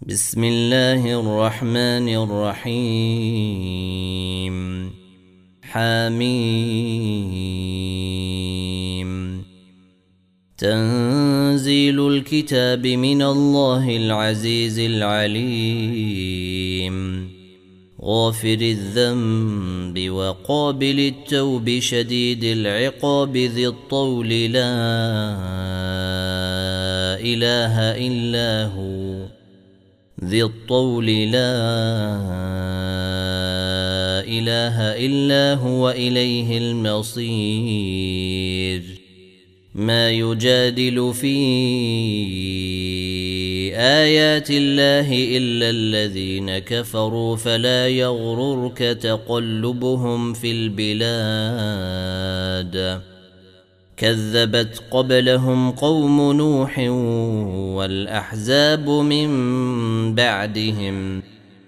بسم الله الرحمن الرحيم حميم تنزيل الكتاب من الله العزيز العليم غافر الذنب وقابل التوب شديد العقاب ذي الطول لا إله إلا هو ذي الطول لا إله إلا هو إليه المصير ما يجادل في آيات الله إلا الذين كفروا فلا يغررك تقلبهم في البلاد كذبت قبلهم قوم نوح والأحزاب من بعدهم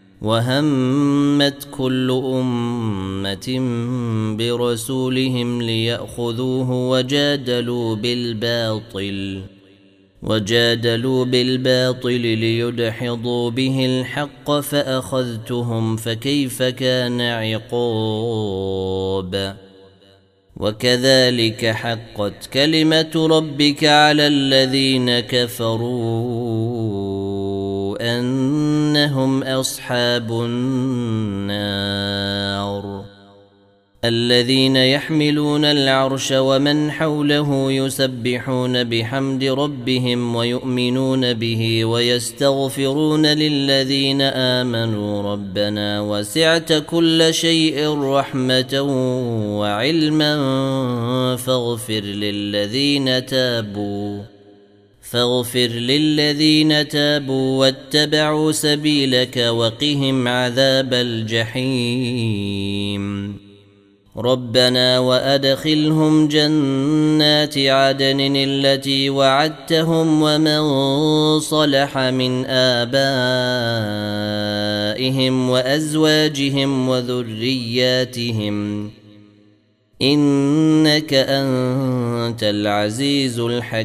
وهمت كل أمة برسولهم ليأخذوه وجادلوا بالباطل ليدحضوا به الحق فأخذتهم فكيف كان عقاب وكذلك حقت كلمة ربك على الذين كفروا أنهم أصحاب النار الذين يحملون العرش ومن حوله يسبحون بحمد ربهم ويؤمنون به ويستغفرون للذين آمنوا ربنا وسعت كل شيء رحمة وعلما فاغفر للذين تابوا واتبعوا سبيلك وقهم عذاب الجحيم ربنا وأدخلهم جنات عدن التي وعدتهم ومن صلح من آبائهم وأزواجهم وذرياتهم إنك أنت العزيز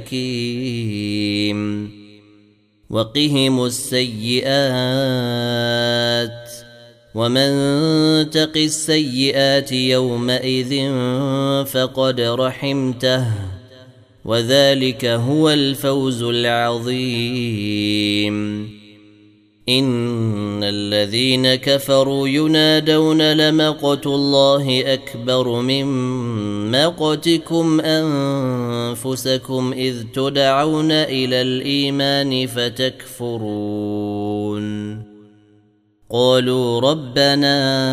الحكيم وقهم السيئات ومن تق السيئات يومئذ فقد رحمته وذلك هو الفوز العظيم إن الذين كفروا ينادون لمقت الله أكبر من مقتكم أنفسكم إذ تدعون إلى الإيمان فتكفرون قالوا ربنا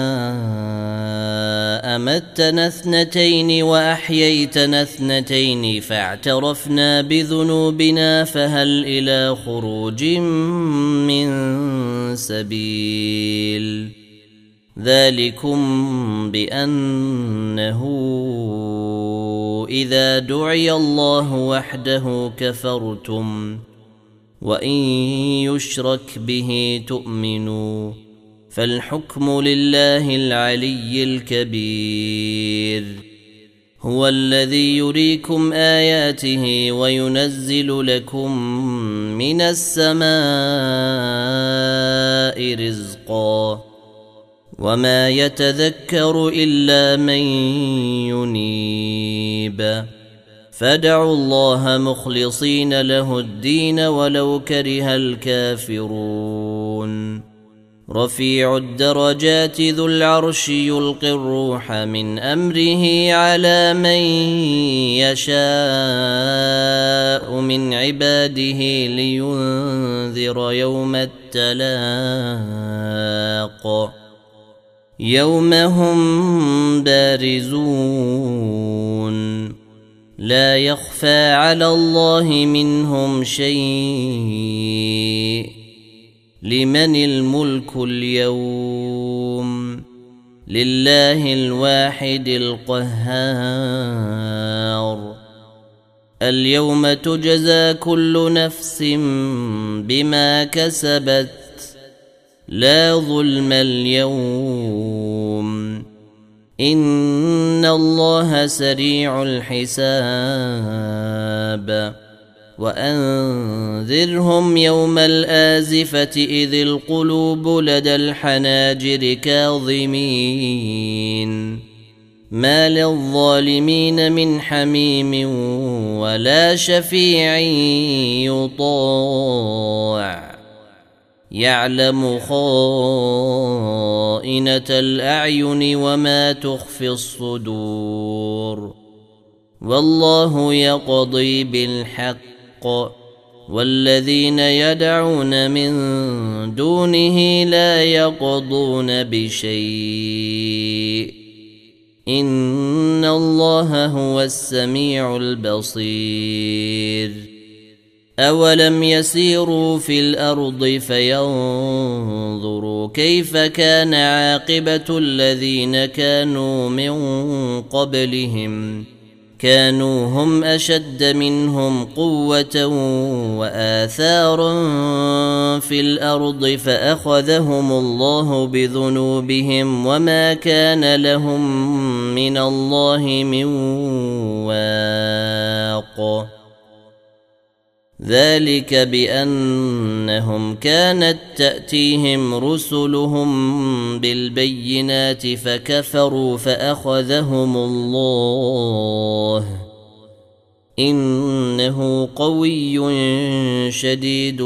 أمتنا اثنتين وأحييتنا اثنتين فاعترفنا بذنوبنا فهل إلى خروج من سبيل ذلكم بأنه إذا دعي الله وحده كفرتم وإن يشرك به تؤمنوا فالحكم لله العلي الكبير هو الذي يريكم آياته وينزل لكم من السماء رزقا وما يتذكر إلا من ينيب فادعوا الله مخلصين له الدين ولو كره الكافرون رفيع الدرجات ذو العرش يلقي الروح من أمره على من يشاء من عباده لينذر يوم التلاق يوم هم بارزون لا يخفى على الله منهم شيء لمن الملك اليوم لله الواحد القهار اليوم تجزى كل نفس بما كسبت لا ظلم اليوم إن الله سريع الحساب وأنذرهم يوم الآزفة إذ القلوب لدى الحناجر كاظمين ما للظالمين من حميم ولا شفيع يطاع يعلم خائنة الأعين وما تخفي الصدور والله يقضي بالحق والذين يدعون من دونه لا يقضون بشيء إن الله هو السميع البصير أولم يسيروا في الأرض فينظروا كيف كان عاقبة الذين كانوا من قبلهم كانوا هم أشد منهم قوة وآثارا في الأرض فأخذهم الله بذنوبهم وما كان لهم من الله من واق ذلك بأنهم كانت تأتيهم رسلهم بالبينات فكفروا فأخذهم الله إنه قوي شديد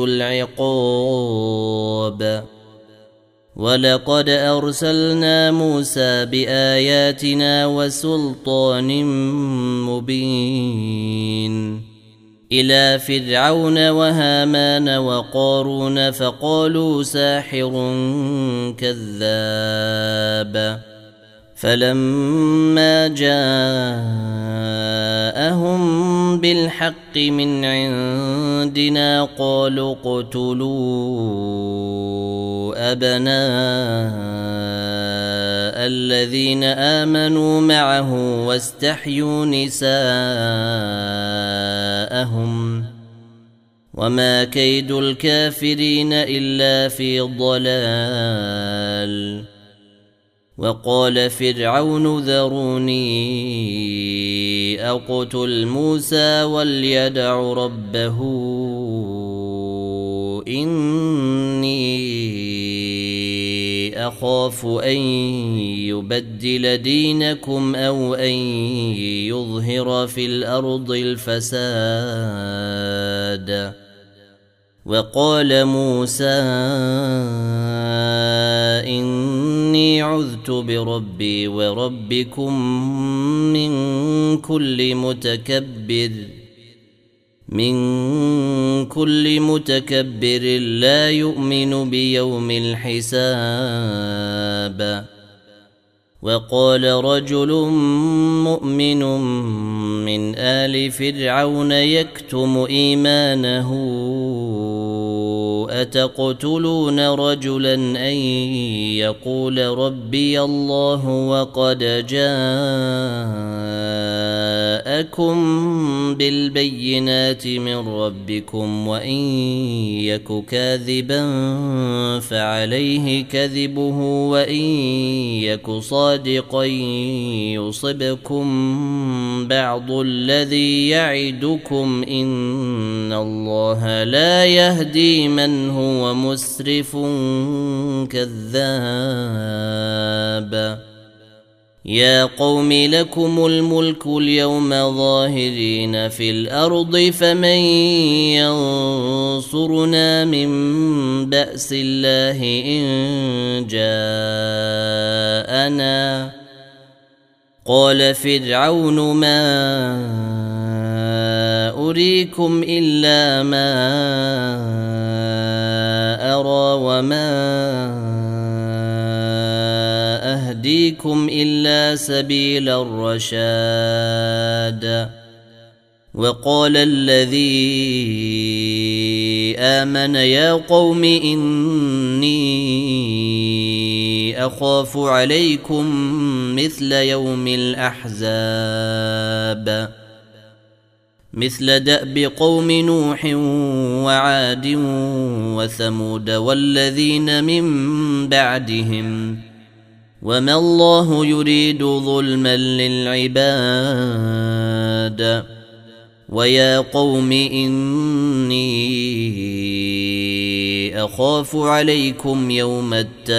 العقاب ولقد أرسلنا موسى بآياتنا وسلطان مبين إلى فرعون وهامان وقارون فقالوا ساحر كذاب فلما جاءهم بالحق من عندنا قالوا اقتلوا أبناء الذين آمنوا معه واستحيوا نساءهم وما كيد الكافرين إلا في ضلال وقال فرعون ذروني أقتل موسى وليدع ربه إني أخاف أن يبدل دينكم أو أن يظهر في الأرض الفساد وقال موسى إني عذت بربي وربكم من كل متكبر لا يؤمن بيوم الحساب وقال رجل مؤمن من آل فرعون يكتم إيمانه أتقتلون رجلا أن يقول ربي الله وقد جاءكم بالبينات من ربكم وإن يك كاذبا فعليه كذبه وإن يك صادقا يصبكم بعض الذي يعدكم إن الله لا يهدي من هو مسرف كذاب يا قوم لكم الملك اليوم ظاهرين في الأرض فمن ينصرنا من بأس الله إن جاءنا قال فرعون ما أريكم إلا ما أرى وما أهديكم إلا سبيل الرشاد وقال الذي آمن يا قوم إني أخاف عليكم مثل يوم الأحزاب مثل دأب قوم نوح وعاد وثمود والذين من بعدهم وما الله يريد ظلما للعباد ويا قوم إني أخاف عليكم يوم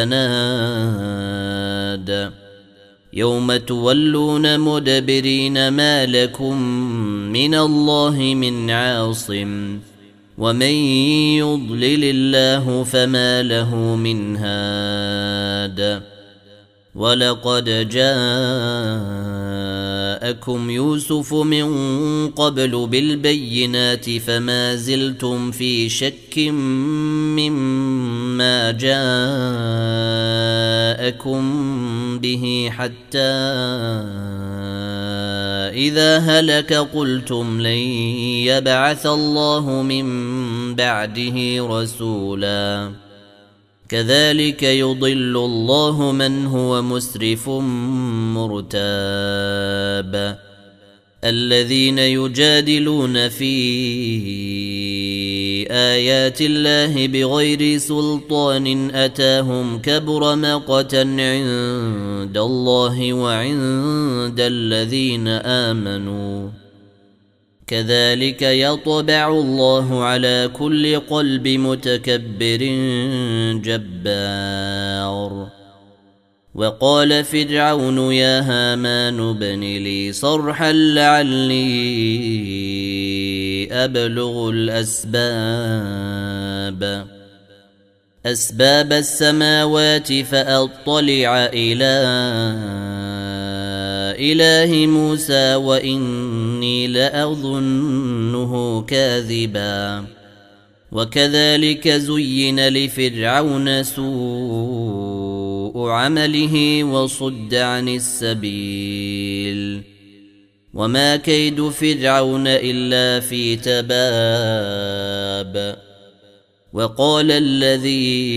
التناد يوم تولون مدبرين ما لكم من الله من عاصم ومن يضلل الله فما له من هاد ولقد جاءكم يوسف من قبل بالبينات فما زلتم في شك مما جاءكم به حتى إذا هلك قلتم لن يبعث الله من بعده رسولا كذلك يضل الله من هو مسرف مرتاب الذين يجادلون في آيات الله بغير سلطان أتاهم كبر مقتا عند الله وعند الذين آمنوا كذلك يطبع الله على كل قلب متكبر جبار وقال فرعون يا هامان ابن لي صرحا لعلي أبلغ أسباب السماوات فأطلع إلى إله موسى وإني لأظنه كاذبا وكذلك زين لفرعون سوء عمله وصد عن السبيل وما كيد فرعون إلا في تباب وقال الذي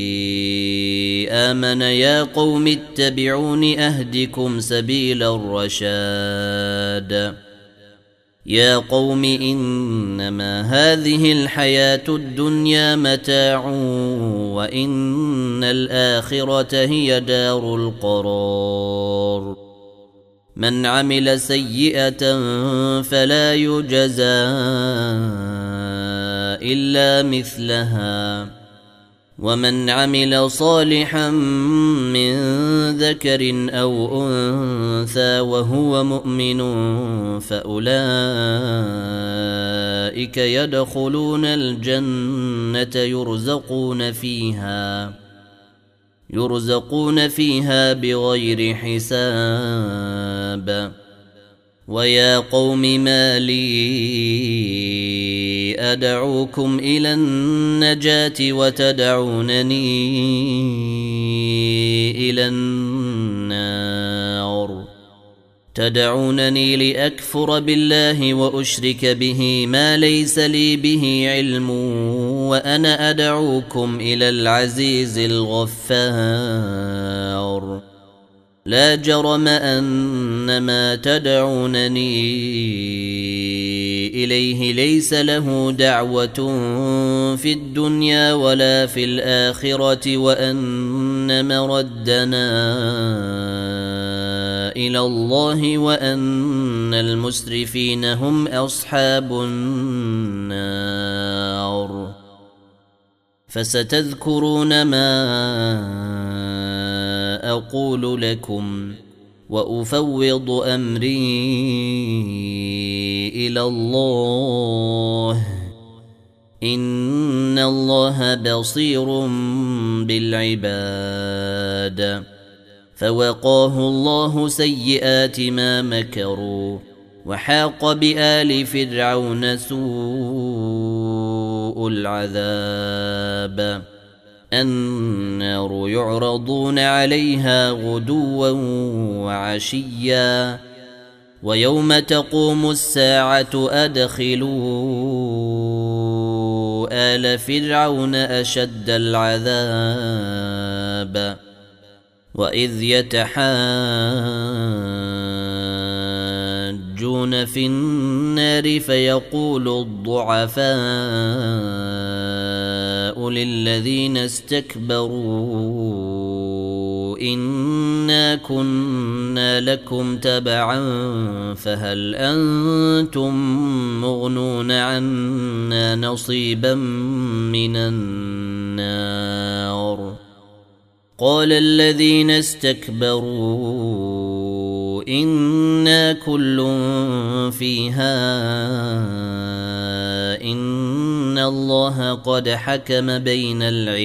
آمن يا قوم اتبعون أهدكم سبيل الرشاد يا قوم إنما هذه الحياة الدنيا متاع وإن الآخرة هي دار القرار من عمل سيئة فلا يجزى إلا مثلها ومن عمل صالحا من ذكر أو أنثى وهو مؤمن فأولئك يدخلون الجنة يرزقون فيها بغير حساب ويا قوم ما لي أدعوكم إلى النجاة وتدعونني إلى النار تدعونني لأكفر بالله وأشرك به ما ليس لي به علم وأنا أدعوكم إلى العزيز الغفار لا جرم أن ما تدعونني إليه ليس له دعوة في الدنيا ولا في الآخرة وأن مردنا إلى الله وأن المسرفين هم أصحاب النار فستذكرون ما أقول لكم وأفوض أمري إلى الله إن الله بصير بالعباد فوقاه الله سيئات ما مكروا وحاق بآل فرعون سوء العذاب النار يعرضون عليها غدوا وعشيا ويوم تقوم الساعة أدخلوا آل فرعون أشد العذاب وإذ يتحاجون في النار فيقول الضعفاء للذين استكبروا إنا كنا لكم تبعا فهل أنتم مغنون عنا نصيبا من النار قال الذين استكبروا إنا كل فيها إن الله قد حكم بين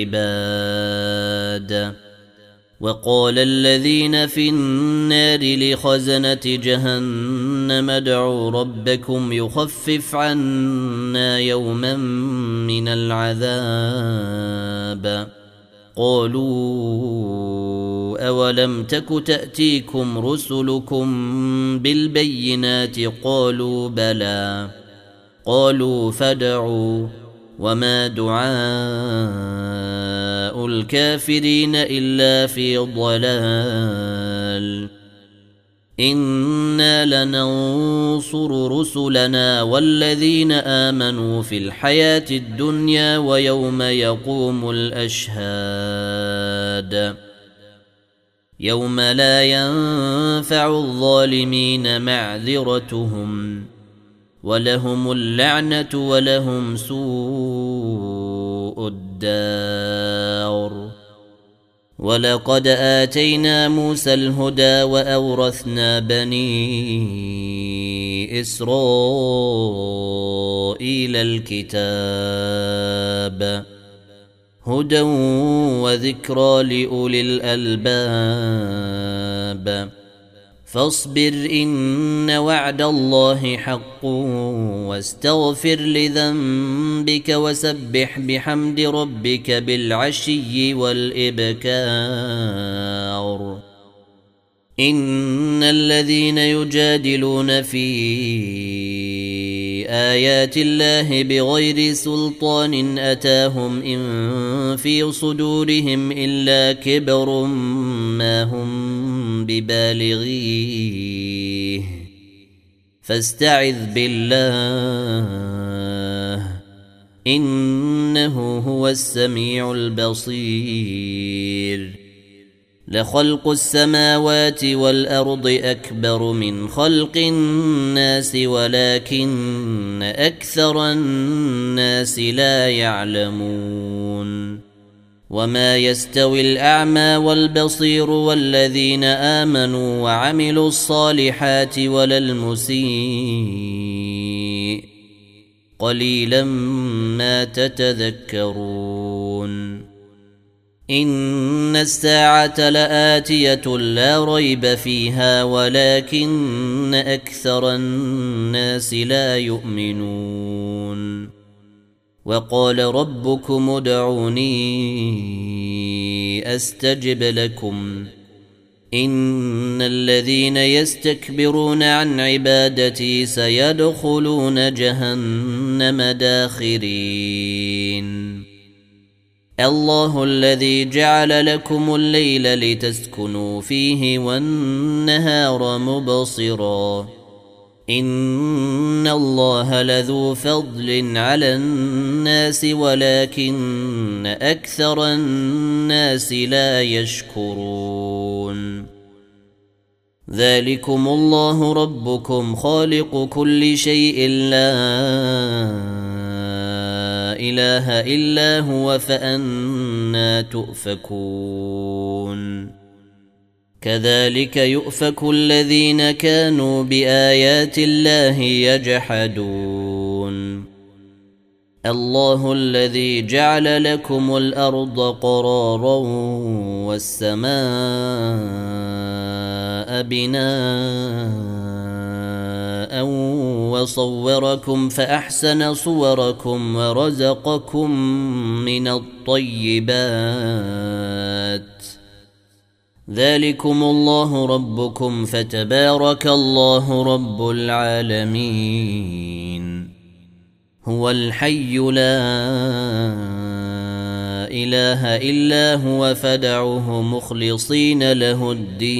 العباد وقال الذين في النار لخزنة جهنم ادعوا ربكم يخفف عنا يوما من العذاب قالوا أولم تك تأتيكم رسلكم بالبينات قالوا بلى قالوا فادعوا وما دعاء الكافرين إلا في ضلال إنا لننصر رسلنا والذين آمنوا في الحياة الدنيا ويوم يقوم الأشهاد يوم لا ينفع الظالمين معذرتهم ولهم اللعنة ولهم سوء الدار ولقد آتينا موسى الهدى وأورثنا بني إسرائيل الكتاب هدى وذكرى لأولي الألباب فاصبر إن وعد الله حق واستغفر لذنبك وسبح بحمد ربك بالعشي والإبكار إن الذين يجادلون في آيات الله بغير سلطان أتاهم إن في صدورهم إلا كبر ما هم ببالغيه فاستعذ بالله إنه هو السميع البصير لخلق السماوات والأرض أكبر من خلق الناس ولكن أكثر الناس لا يعلمون وما يستوي الأعمى والبصير والذين آمنوا وعملوا الصالحات ولا المسيء قليلا ما تتذكرون إن الساعة لآتية لا ريب فيها ولكن أكثر الناس لا يؤمنون وقال ربكم ادعوني أستجب لكم إن الذين يستكبرون عن عبادتي سيدخلون جهنم داخرين الله الذي جعل لكم الليل لتسكنوا فيه والنهار مبصرا إن الله لذو فضل على الناس ولكن أكثر الناس لا يشكرون ذلكم الله ربكم خالق كل شيء لا إله إلا هو فأنى تؤفكون كذلك يؤفك الذين كانوا بآيات الله يجحدون الله الذي جعل لكم الأرض قرارا والسماء بناء وصوركم فأحسن صوركم ورزقكم من الطيبات ذلكم الله ربكم فتبارك الله رب العالمين هو الحي لا إله إلا هو فادعوه مخلصين له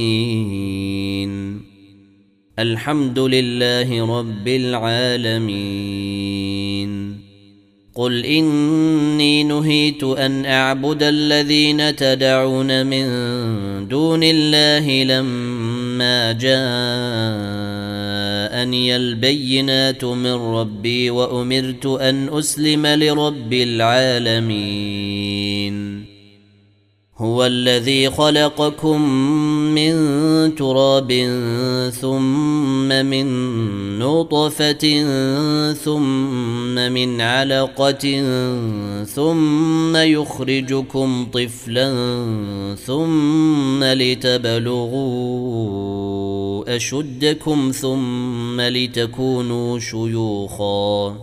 الدين الحمد لله رب العالمين قل إني نهيت أن أعبد الذين تدعون من دون الله لما جاءني البينات من ربي وأمرت أن أسلم لرب العالمين هو الذي خلقكم من تراب ثم من نطفة ثم من علقة ثم يخرجكم طفلا ثم لتبلغوا أشدكم ثم لتكونوا شيوخا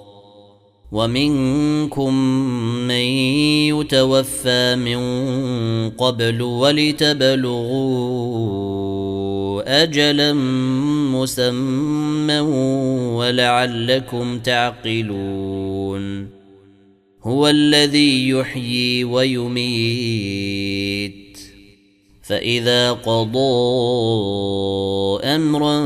ومنكم من يتوفى من قبل ولتبلغوا أجلا مسمى ولعلكم تعقلون هو الذي يحيي ويميت فإذا قضى أمرا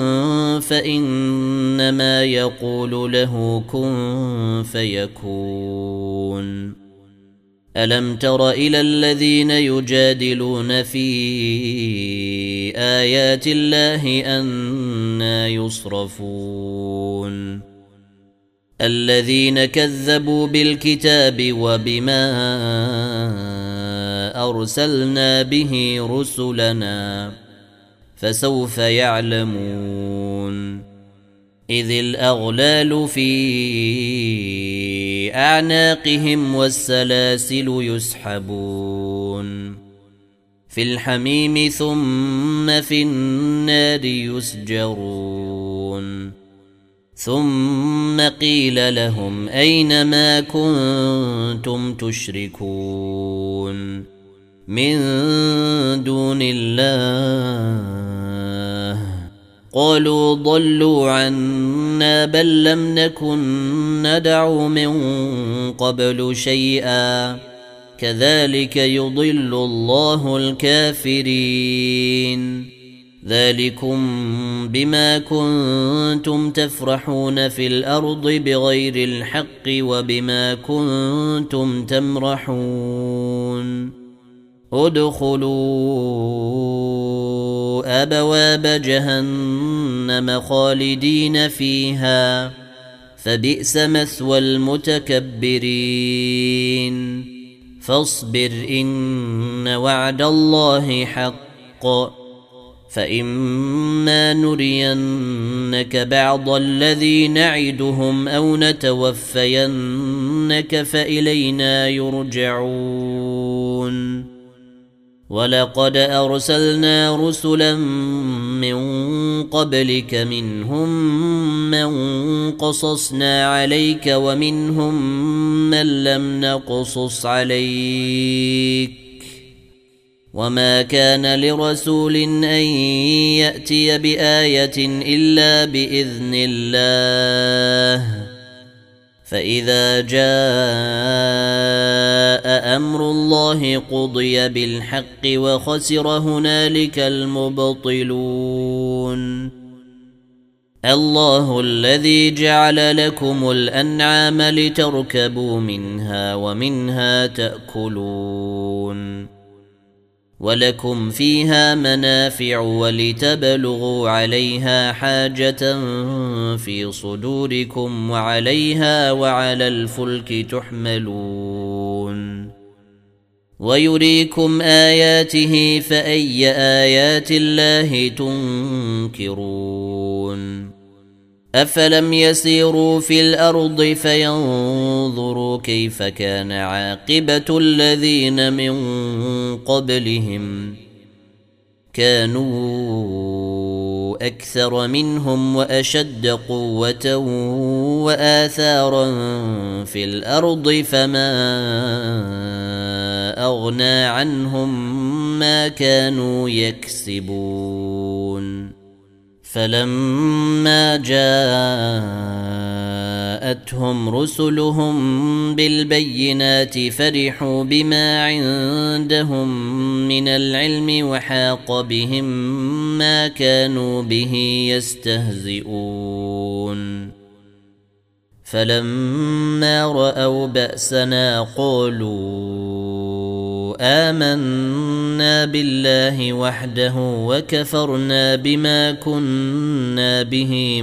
فإنما يقول له كن فيكون ألم تر إلى الذين يجادلون في آيات الله أنى يصرفون الذين كذبوا بالكتاب وبما أرسلنا به رسلنا فسوف يعلمون إذ الأغلال في أعناقهم والسلاسل يسحبون في الحميم ثم في النار يسجرون ثم قيل لهم أين ما كنتم تشركون من دون الله قالوا ضلوا عنا بل لم نكن ندعو من قبل شيئا كذلك يضل الله الكافرين ذلكم بما كنتم تفرحون في الأرض بغير الحق وبما كنتم تمرحون ادخلوا أبواب جهنم خالدين فيها فبئس مثوى المتكبرين فاصبر إن وعد الله حق فإما نرينك بعض الذي نعدهم أو نتوفينك فإلينا يرجعون ولقد أرسلنا رسلا من قبلك منهم من قصصنا عليك ومنهم من لم نقصص عليك وما كان لرسول أن يأتي بآية إلا بإذن الله فإذا جاء أمر الله قضي بالحق وخسر هنالك المبطلون الله الذي جعل لكم الأنعام لتركبوا منها ومنها تأكلون ولكم فيها منافع ولتبلغوا عليها حاجة في صدوركم وعليها وعلى الفلك تحملون ويريكم آياته فأي آيات الله تنكرون أفلم يسيروا في الأرض فينظروا كيف كان عاقبة الذين من قبلهم كانوا أكثر منهم وأشد قوة وآثارا في الأرض فما أغنى عنهم ما كانوا يكسبون فلما جاءتهم رسلهم بالبينات فرحوا بما عندهم من العلم وحاق بهم ما كانوا به يستهزئون فلما رأوا بأسنا قالوا آمنا بالله وحده وكفرنا بما كنا به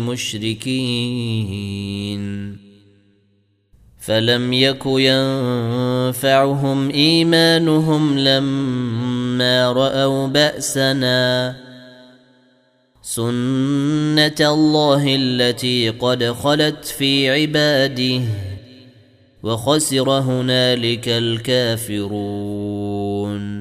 مشركين فلم يك ينفعهم إيمانهم لما رأوا بأسنا سنة الله التي قد خلت في عباده وخسر هنالك الكافرون